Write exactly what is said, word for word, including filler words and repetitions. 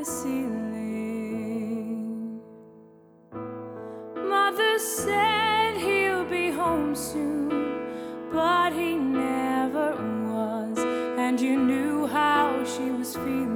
ceiling. Mother said he'll be home soon, but he never was, and you knew how she was feeling.